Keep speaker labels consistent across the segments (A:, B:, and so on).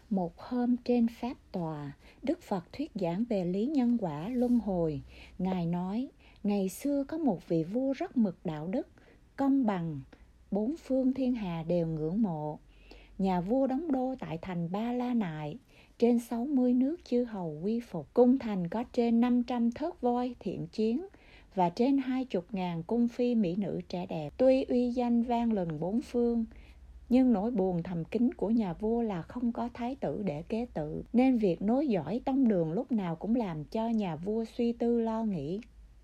A: Một hôm trên pháp tòa, Đức Phật thuyết giảng về lý nhân quả luân hồi. Ngài nói, ngày xưa có một vị vua rất mực đạo đức, công bằng, bốn phương thiên hà đều ngưỡng mộ. Nhà vua đóng đô tại thành Ba La Nại, trên 60 nước chư hầu quy phục. Cung thành có trên 500 thớt voi thiện chiến và trên 20.000 cung phi mỹ nữ trẻ đẹp. Tuy uy danh vang lừng bốn phương, nhưng nỗi buồn thầm kín của nhà vua là không có thái tử để kế tự, nên việc nối dõi tông đường lúc nào cũng làm cho nhà vua suy tư lo nghĩ.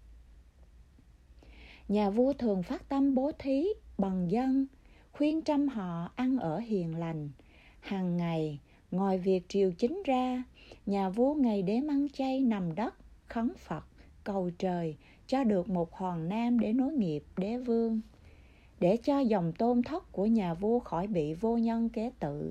A: Nhà vua thường phát tâm bố thí bằng dân, khuyên trăm họ ăn ở hiền lành. Hàng ngày, ngoài việc triều chính ra, nhà vua ngày đêm ăn chay nằm đất, khấn Phật, cầu trời cho được một hoàng nam để nối nghiệp đế vương, để cho dòng tôn thất của nhà vua khỏi bị vô nhân kế tự.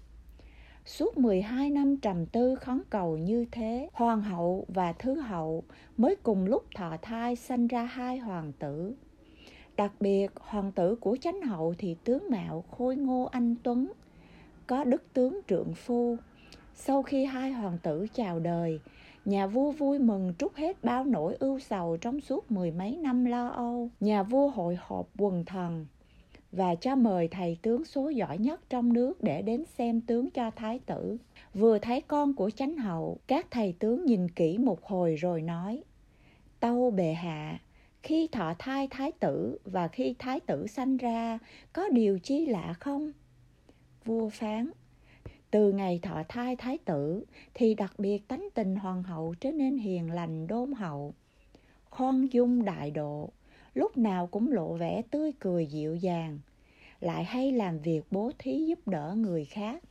A: Suốt 12 năm trầm tư khấn cầu như thế, hoàng hậu và thứ hậu mới cùng lúc thọ thai sanh ra hai hoàng tử. Đặc biệt, hoàng tử của chánh hậu thì tướng mạo khôi ngô anh tuấn, có đức tướng trượng phu. Sau khi hai hoàng tử chào đời, nhà vua vui mừng trút hết bao nỗi ưu sầu trong suốt 10 mấy năm lo âu. Nhà vua hội họp quần thần và cho mời thầy tướng số giỏi nhất trong nước để đến xem tướng cho thái tử. Vừa thấy con của chánh hậu, các thầy tướng nhìn kỹ một hồi rồi nói, tâu bệ hạ, khi thọ thai thái tử và khi thái tử sanh ra có điều chi lạ không? Vua phán, từ ngày thọ thai thái tử thì đặc biệt tánh tình hoàng hậu trở nên hiền lành đôn hậu, khoan dung đại độ, lúc nào cũng lộ vẻ tươi cười dịu dàng, lại hay làm việc bố thí giúp đỡ người khác.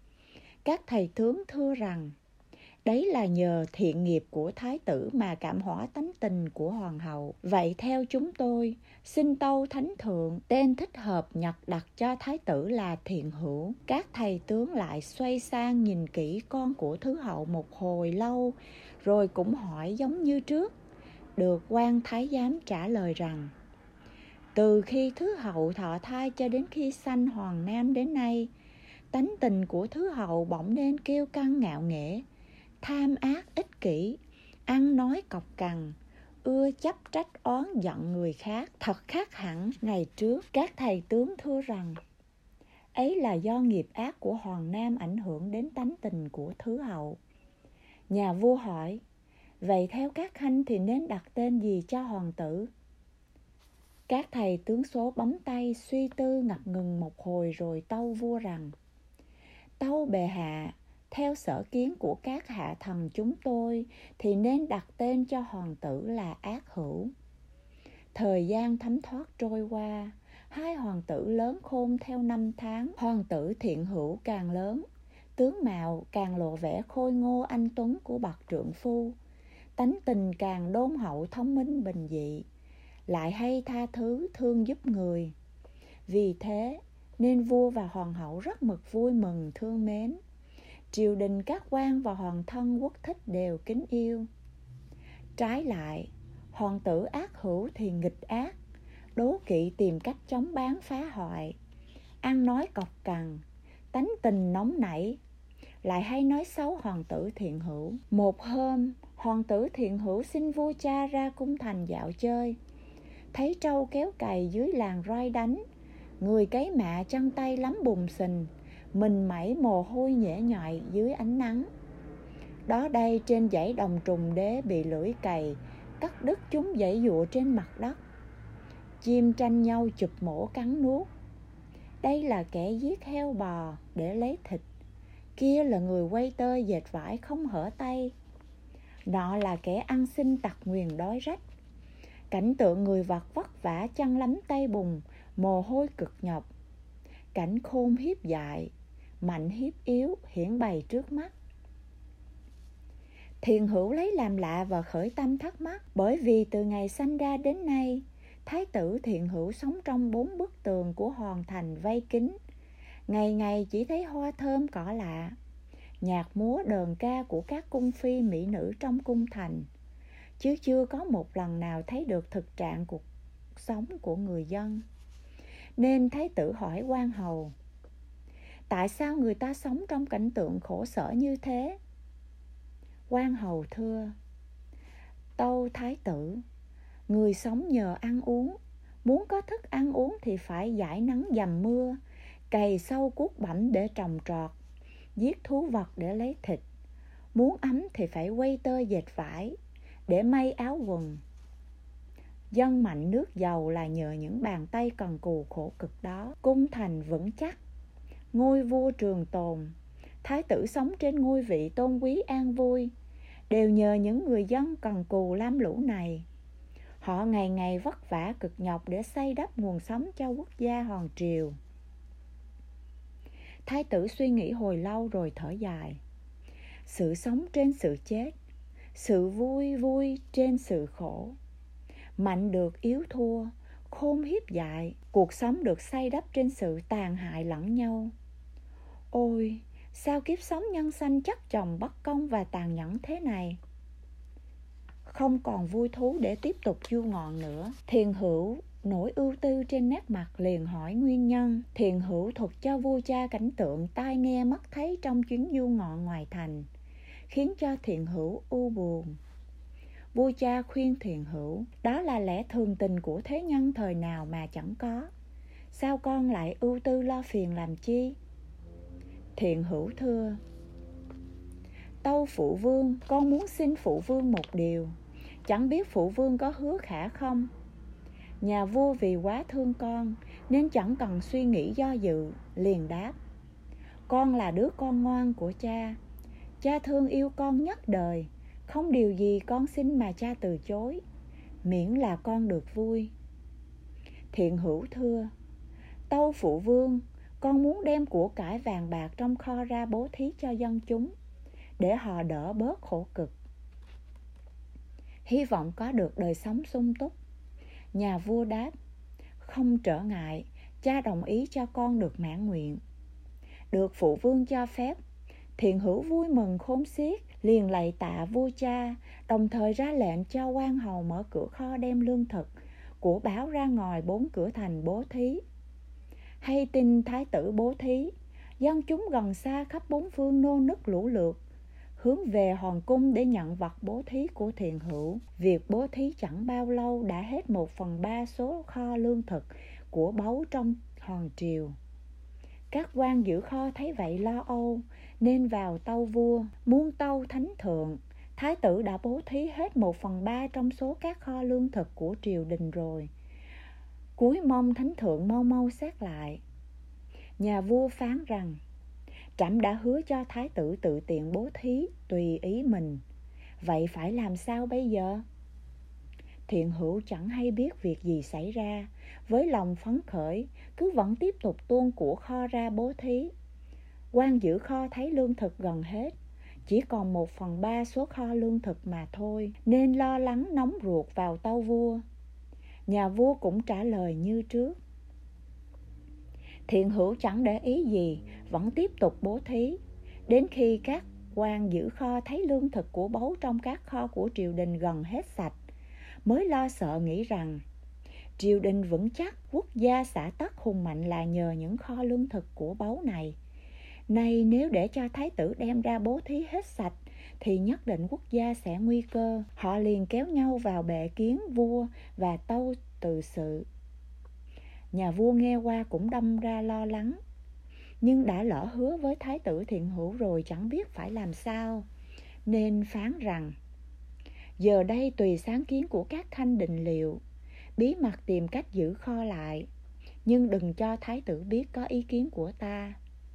A: Các thầy tướng thưa rằng, đấy là nhờ thiện nghiệp của thái tử mà cảm hóa tánh tình của hoàng hậu. Vậy theo chúng tôi, xin tâu thánh thượng, tên thích hợp nhật đặt cho thái tử là Thiện Hữu. Các thầy tướng lại xoay sang nhìn kỹ con của thứ hậu một hồi lâu, rồi cũng hỏi giống như trước. Được quan thái giám trả lời rằng, từ khi thứ hậu thọ thai cho đến khi sanh hoàng nam đến nay, tánh tình của thứ hậu bỗng nên kiêu căng ngạo nghễ, tham ác ích kỷ, ăn nói cọc cằn, ưa chấp trách oán giận người khác, thật khác hẳn ngày trước. Các thầy tướng thưa rằng, ấy là do nghiệp ác của hoàng nam ảnh hưởng đến tánh tình của thứ hậu. Nhà vua hỏi, vậy theo các khanh thì nên đặt tên gì cho hoàng tử? Các thầy tướng số bấm tay suy tư ngập ngừng một hồi rồi tâu vua rằng, tâu bệ hạ, theo sở kiến của các hạ thần chúng tôi thì nên đặt tên cho hoàng tử là Ác Hữu. Thời gian thấm thoát trôi qua, hai hoàng tử lớn khôn theo năm tháng. Hoàng tử Thiện Hữu càng lớn, tướng mạo càng lộ vẻ khôi ngô anh tuấn của bậc trượng phu, tánh tình càng đôn hậu thông minh bình dị, lại hay tha thứ thương giúp người. Vì thế nên vua và hoàng hậu rất mực vui mừng thương mến. Triều đình các quan và hoàng thân quốc thích đều kính yêu. Trái lại, hoàng tử Ác Hữu thì nghịch ác, đố kỵ tìm cách chống bán phá hoại, ăn nói cọc cằn, tánh tình nóng nảy, lại hay nói xấu hoàng tử Thiện Hữu. Một hôm, hoàng tử Thiện Hữu xin vua cha ra cung thành dạo chơi, thấy trâu kéo cày dưới làng roi đánh, người cấy mạ chân tay lắm bùn xình, mình mẩy mồ hôi nhễ nhại dưới ánh nắng. Đó đây trên dãy đồng trùng đế bị lưỡi cày cắt đứt chúng giãy giụa trên mặt đất, chim tranh nhau chụp mổ cắn nuốt. Đây là kẻ giết heo bò để lấy thịt, kia là người quay tơ dệt vải không hở tay, nọ là kẻ ăn xin tặc nguyền đói rách. Cảnh tượng người vật vất vả chân lấm tay bùn, mồ hôi cực nhọc, cảnh khôn hiếp dại, mạnh hiếp yếu hiển bày trước mắt. Thiện Hữu lấy làm lạ và khởi tâm thắc mắc, bởi vì từ ngày sanh ra đến nay, thái tử Thiện Hữu sống trong 4 bức tường của hoàng thành vây kín, ngày ngày chỉ thấy hoa thơm cỏ lạ, nhạc múa đờn ca của các cung phi mỹ nữ trong cung thành, chứ chưa có một lần nào thấy được thực trạng cuộc sống của người dân. Nên thái tử hỏi quan hầu, Tại sao người ta sống trong cảnh tượng khổ sở như thế? Quan hầu thưa: Tâu thái tử, người sống nhờ ăn uống. Muốn có thức ăn uống thì phải dãi nắng dầm mưa, cày sâu cuốc bẩm để trồng trọt, giết thú vật để lấy thịt. Muốn ấm thì phải quay tơ dệt vải để may áo quần. Dân mạnh nước giàu là nhờ những bàn tay cần cù khổ cực đó. Cung thành vững chắc, ngôi vua trường tồn, thái tử sống trên ngôi vị tôn quý an vui, đều nhờ những người dân cần cù lam lũ này. Họ ngày ngày vất vả cực nhọc để xây đắp nguồn sống cho quốc gia hoàng triều. Thái tử suy nghĩ hồi lâu rồi thở dài. Sự sống trên sự chết, sự vui vui trên sự khổ. Mạnh được yếu thua, khôn hiếp dại. Cuộc sống được xây đắp trên sự tàn hại lẫn nhau. Ôi, sao kiếp sống nhân sanh chất chồng bất công và tàn nhẫn thế này? Không còn vui thú để tiếp tục du ngọn nữa. Thiền Hữu nỗi ưu tư trên nét mặt liền hỏi nguyên nhân. Thiền Hữu thuật cho vua cha cảnh tượng tai nghe mắt thấy trong chuyến du ngọn ngoài thành, khiến cho Thiền Hữu u buồn. Vua cha khuyên Thiền Hữu: Đó là lẽ thường tình của thế nhân thời nào mà chẳng có. Sao con lại ưu tư lo phiền làm chi? Thiền Hữu thưa: Tâu phụ vương, con muốn xin phụ vương một điều. Chẳng biết phụ vương có hứa khả không? Nhà vua vì quá thương con nên chẳng cần suy nghĩ do dự, liền đáp: Con là đứa con ngoan của cha. Cha thương yêu con nhất đời. Không điều gì con xin mà cha từ chối, miễn là con được vui. Thiện Hữu thưa: Tâu phụ vương, con muốn đem của cải vàng bạc trong kho ra bố thí cho dân chúng, để họ đỡ bớt khổ cực, hy vọng có được đời sống sung túc. Nhà vua đáp: Không trở ngại, cha đồng ý cho con được mãn nguyện. Được phụ vương cho phép, Thiện Hữu vui mừng khôn xiết, liền lạy tạ vua cha, đồng thời ra lệnh cho quan hầu mở cửa kho đem lương thực, của báo ra ngoài 4 cửa thành bố thí. Hay tin thái tử bố thí, dân chúng gần xa khắp 4 phương nô nức lũ lượt, hướng về hoàng cung để nhận vật bố thí của Thiện Hữu. Việc bố thí chẳng bao lâu đã hết 1/3 số kho lương thực của báu trong hoàng triều. Các quan giữ kho thấy vậy lo âu, nên vào tâu vua, muốn tâu thánh thượng: Thái tử đã bố thí hết 1/3 trong số các kho lương thực của triều đình rồi. Cúi mong thánh thượng mau mau xét lại. Nhà vua phán rằng: Trẫm đã hứa cho thái tử tự tiện bố thí tùy ý mình, vậy phải làm sao bây giờ? Thiện Hữu chẳng hay biết việc gì xảy ra, với lòng phấn khởi cứ vẫn tiếp tục tuôn của kho ra bố thí. Quan giữ kho thấy lương thực gần hết, chỉ còn 1/3 số kho lương thực mà thôi, nên lo lắng nóng ruột vào tâu vua. Nhà vua cũng trả lời như trước. Thiện Hữu chẳng để ý gì, vẫn tiếp tục bố thí, đến khi các quan giữ kho thấy lương thực của báu trong các kho của triều đình gần hết sạch, mới lo sợ nghĩ rằng triều đình vững chắc, quốc gia xã tắc hùng mạnh là nhờ những kho lương thực của báu này. Nay nếu để cho thái tử đem ra bố thí hết sạch, thì nhất định quốc gia sẽ nguy cơ. Họ liền kéo nhau vào bệ kiến vua và tâu từ sự. Nhà vua nghe qua cũng đâm ra lo lắng, nhưng đã lỡ hứa với thái tử Thiện Hữu rồi, chẳng biết phải làm sao, nên phán rằng: Giờ đây tùy sáng kiến của các khanh định liệu, bí mật tìm cách giữ kho lại, nhưng đừng cho thái tử biết có ý kiến của ta.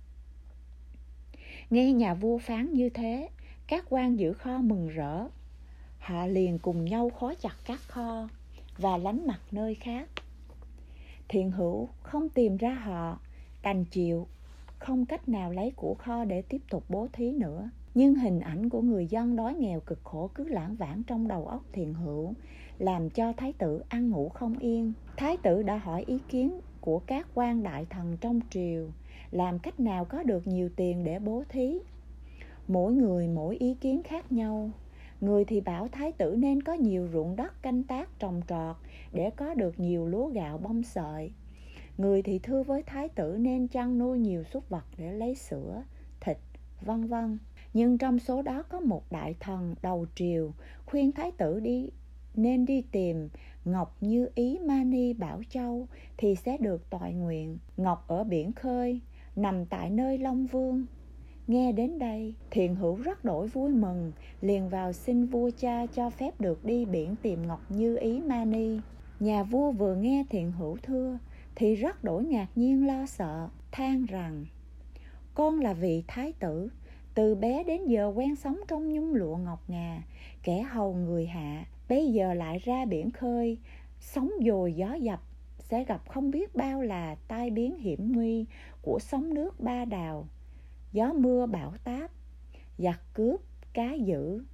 A: Nghe nhà vua phán như thế, các quan giữ kho mừng rỡ. Họ liền cùng nhau khóa chặt các kho và lánh mặt nơi khác. Thiện Hữu không tìm ra họ, đành chịu, không cách nào lấy của kho để tiếp tục bố thí nữa. Nhưng hình ảnh của người dân đói nghèo cực khổ cứ lãng vảng trong đầu óc Thiện Hữu, làm cho thái tử ăn ngủ không yên. Thái tử đã hỏi ý kiến của các quan đại thần trong triều, làm cách nào có được nhiều tiền để bố thí. Mỗi người mỗi ý kiến khác nhau. Người thì bảo thái tử nên có nhiều ruộng đất canh tác trồng trọt để có được nhiều lúa gạo bông sợi. Người thì thưa với thái tử nên chăn nuôi nhiều súc vật để lấy sữa, thịt, vân vân. Nhưng trong số đó có một đại thần đầu triều khuyên thái tử nên đi tìm ngọc Như Ý Mani Bảo Châu thì sẽ được toại nguyện. Ngọc ở biển khơi, nằm tại nơi Long Vương. Nghe đến đây, Thiện Hữu rất đổi vui mừng, liền vào xin vua cha cho phép được đi biển tìm ngọc Như Ý Mani. Nhà vua vừa nghe Thiện Hữu thưa thì rất đổi ngạc nhiên lo sợ, than rằng: con là vị thái tử, từ bé đến giờ quen sống trong nhung lụa ngọc ngà, kẻ hầu người hạ, bây giờ lại ra biển khơi, sóng dồi gió dập, sẽ gặp không biết bao là tai biến hiểm nguy của sóng nước ba đào, gió mưa bão táp, giặc cướp, cá dữ.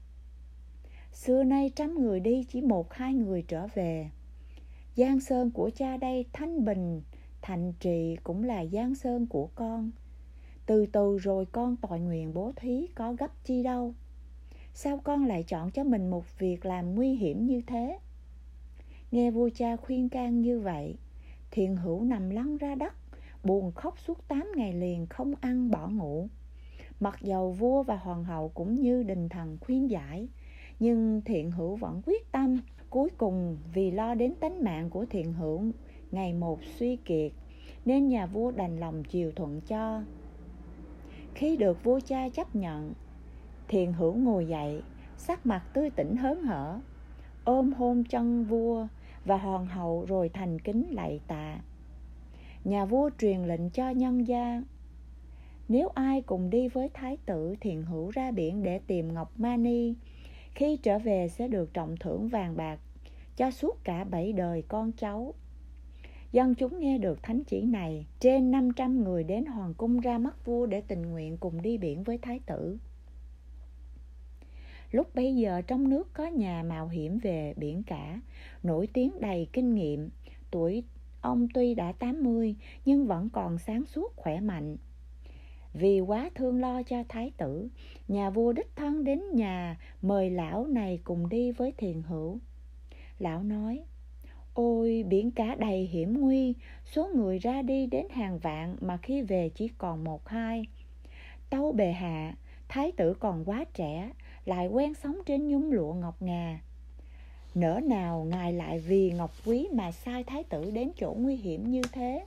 A: Xưa nay 100 người đi chỉ 1-2 người trở về. Giang sơn của cha đây thanh bình, thành trì cũng là giang sơn của con. Từ từ rồi con toại nguyện bố thí, có gấp chi đâu. Sao con lại chọn cho mình một việc làm nguy hiểm như thế? Nghe vua cha khuyên can như vậy, Thiện Hữu nằm lăn ra đất, buồn khóc suốt 8 ngày liền, không ăn bỏ ngủ. Mặc dầu vua và hoàng hậu cũng như đình thần khuyên giải, nhưng Thiện Hữu vẫn quyết tâm. Cuối cùng vì lo đến tánh mạng của Thiện Hữu ngày một suy kiệt, nên nhà vua đành lòng chiều thuận cho. Khi được vua cha chấp nhận, Thiện Hữu ngồi dậy, sắc mặt tươi tỉnh hớn hở, ôm hôn chân vua và hoàng hậu rồi thành kính lạy tạ. Nhà vua truyền lệnh cho nhân gia, nếu ai cùng đi với thái tử Thiện Hữu ra biển để tìm ngọc Mani, khi trở về sẽ được trọng thưởng vàng bạc cho suốt cả 7 đời con cháu. Dân chúng nghe được thánh chỉ này, trên 500 người đến hoàng cung ra mắt vua để tình nguyện cùng đi biển với thái tử. Lúc bấy giờ trong nước có nhà mạo hiểm về biển cả, nổi tiếng đầy kinh nghiệm. Tuổi ông tuy đã 80 nhưng vẫn còn sáng suốt khỏe mạnh. Vì quá thương lo cho thái tử, nhà vua đích thân đến nhà mời lão này cùng đi với Thiện Hữu. Lão nói: ôi, biển cả đầy hiểm nguy, số người ra đi đến hàng vạn mà khi về chỉ còn 1-2. Tâu bệ hạ, thái tử còn quá trẻ, lại quen sống trên nhung lụa ngọc ngà. Nỡ nào ngài lại vì ngọc quý mà sai thái tử đến chỗ nguy hiểm như thế?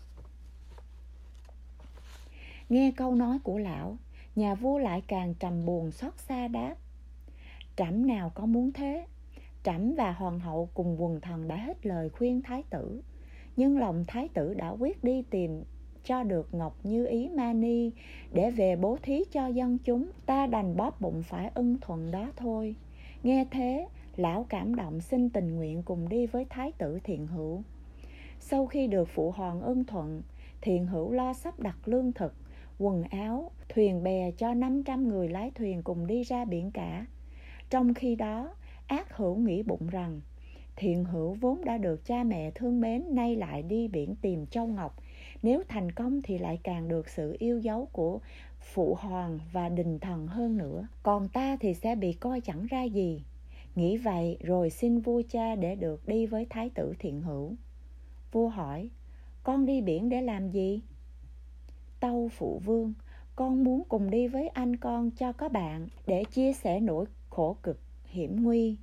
A: Nghe câu nói của lão, nhà vua lại càng trầm buồn xót xa đáp: trẫm nào có muốn thế. Trẫm và hoàng hậu cùng quần thần đã hết lời khuyên thái tử, nhưng lòng thái tử đã quyết đi tìm cho được ngọc Như Ý Mani để về bố thí cho dân chúng. Ta đành bóp bụng phải ưng thuận đó thôi. Nghe thế, lão cảm động xin tình nguyện cùng đi với thái tử Thiện Hữu. Sau khi được phụ hoàng ưng thuận, Thiện Hữu lo sắp đặt lương thực, quần áo, thuyền bè cho 500 người lái thuyền cùng đi ra biển cả. Trong khi đó, Ác Hữu nghĩ bụng rằng Thiện Hữu vốn đã được cha mẹ thương mến, nay lại đi biển tìm châu ngọc, nếu thành công thì lại càng được sự yêu dấu của phụ hoàng và đình thần hơn nữa, còn ta thì sẽ bị coi chẳng ra gì. Nghĩ vậy rồi xin vua cha để được đi với thái tử Thiện Hữu. Vua hỏi: con đi biển để làm gì? Tâu phụ vương: con muốn cùng đi với anh con cho có bạn, để chia sẻ nỗi khổ cực hiểm nguy.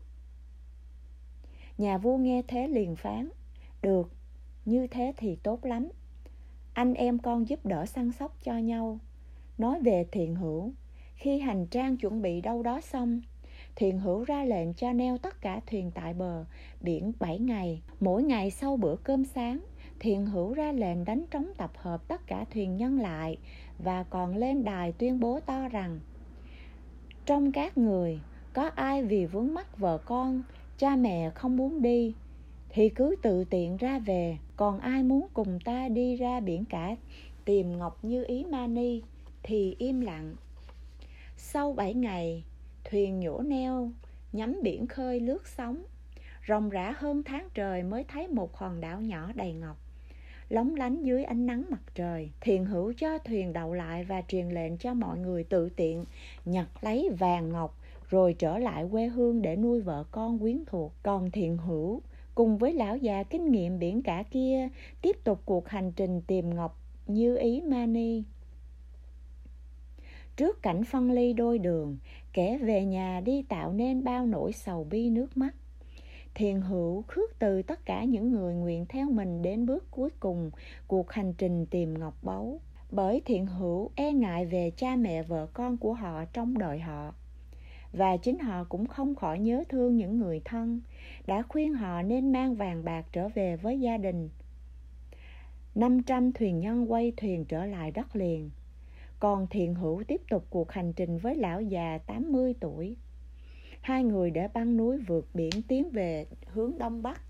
A: Nhà vua nghe thế liền phán: được, như thế thì tốt lắm. Anh em con giúp đỡ săn sóc cho nhau. Nói về Thiện Hữu, khi hành trang chuẩn bị đâu đó xong, Thiện Hữu ra lệnh cho neo tất cả thuyền tại bờ biển 7 ngày. Mỗi ngày sau bữa cơm sáng, Thiện Hữu ra lệnh đánh trống tập hợp tất cả thuyền nhân lại, và còn lên đài tuyên bố to rằng: trong các người có ai vì vướng mắc vợ con, cha mẹ không muốn đi thì cứ tự tiện ra về, còn ai muốn cùng ta đi ra biển cả tìm ngọc Như Ý Mani thì im lặng. Sau 7 ngày, thuyền nhổ neo nhắm biển khơi lướt sóng, ròng rã hơn tháng trời mới thấy một hòn đảo nhỏ đầy ngọc lóng lánh dưới ánh nắng mặt trời. Thiện Hữu cho thuyền đậu lại và truyền lệnh cho mọi người tự tiện nhặt lấy vàng ngọc rồi trở lại quê hương để nuôi vợ con quyến thuộc. Còn Thiện Hữu cùng với lão già kinh nghiệm biển cả kia tiếp tục cuộc hành trình tìm ngọc Như Ý Mani. Trước cảnh phân ly đôi đường, kẻ về nhà đi tạo nên bao nỗi sầu bi nước mắt. Thiền Hữu khước từ tất cả những người nguyện theo mình đến bước cuối cùng cuộc hành trình tìm ngọc báu. Bởi Thiền Hữu e ngại về cha mẹ vợ con của họ trong đời họ. Và chính họ cũng không khỏi nhớ thương những người thân, đã khuyên họ nên mang vàng bạc trở về với gia đình. 500 thuyền nhân quay thuyền trở lại đất liền. Còn Thiền Hữu tiếp tục cuộc hành trình với lão già 80 tuổi. Hai người đã băng núi vượt biển tiến về hướng đông bắc.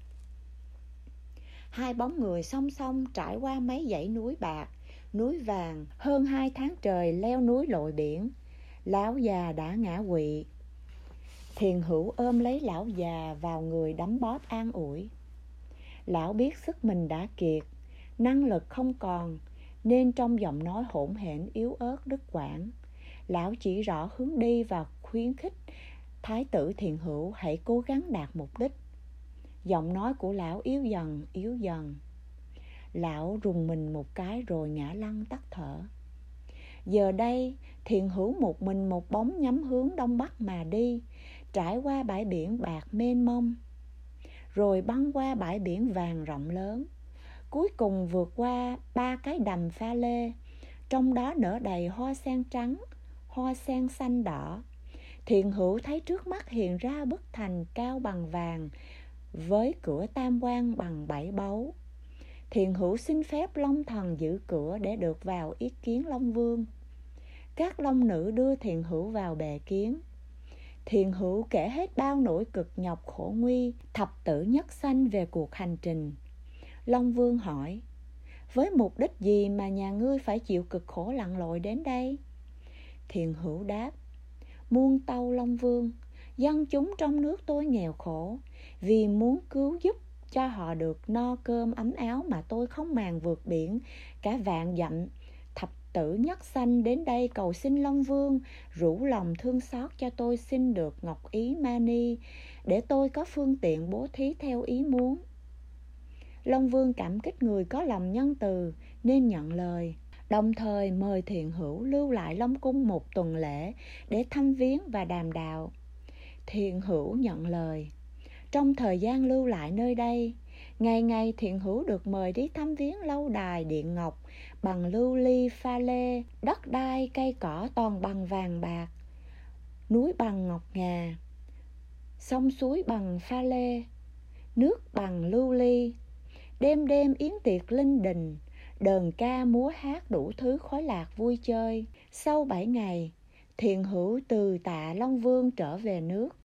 A: Hai bóng người song song trải qua mấy dãy núi bạc, núi vàng, hơn 2 tháng trời leo núi lội biển. Lão già đã ngã quỵ. Thiền Hữu ôm lấy lão già vào người đấm bóp an ủi. Lão biết sức mình đã kiệt, năng lực không còn, nên trong giọng nói hỗn hển yếu ớt đứt quãng, lão chỉ rõ hướng đi và khuyến khích Thái tử Thiền Hữu hãy cố gắng đạt mục đích. Giọng nói của lão yếu dần, yếu dần. Lão rùng mình một cái rồi ngã lăn tắt thở. Giờ đây, Thiền Hữu một mình một bóng nhắm hướng đông bắc mà đi, trải qua bãi biển bạc mênh mông, rồi băng qua bãi biển vàng rộng lớn, cuối cùng vượt qua 3 cái đầm pha lê, trong đó nở đầy hoa sen trắng, hoa sen xanh đỏ. Thiền Hữu thấy trước mắt hiện ra bức thành cao bằng vàng với cửa tam quan bằng 7 báu. Thiền Hữu xin phép Long Thần giữ cửa để được vào ý kiến Long Vương. Các long nữ đưa Thiền Hữu vào bề kiến. Thiền Hữu kể hết bao nỗi cực nhọc khổ nguy, thập tử nhất sanh về cuộc hành trình. Long Vương hỏi, với mục đích gì mà nhà ngươi phải chịu cực khổ lặn lội đến đây? Thiền Hữu đáp, muôn tâu Long Vương, dân chúng trong nước tôi nghèo khổ, vì muốn cứu giúp cho họ được no cơm ấm áo mà tôi không màng vượt biển cả vạn dặm thập tử nhất sanh đến đây cầu xin Long Vương rủ lòng thương xót cho tôi xin được ngọc ý mani để tôi có phương tiện bố thí theo ý muốn. Long Vương cảm kích người có lòng nhân từ nên nhận lời, đồng thời mời Thiền Hữu lưu lại Long Cung một tuần lễ để thăm viếng và đàm đạo. Thiền Hữu nhận lời. Trong thời gian lưu lại nơi đây, ngày ngày Thiền Hữu được mời đi thăm viếng lâu đài điện ngọc bằng lưu ly pha lê, đất đai cây cỏ toàn bằng vàng bạc, núi bằng ngọc ngà, sông suối bằng pha lê, nước bằng lưu ly. Đêm đêm yến tiệc linh đình, đờn ca múa hát đủ thứ khoái lạc vui chơi. Sau 7 ngày, Thiền Hữu từ tạ Long Vương trở về nước.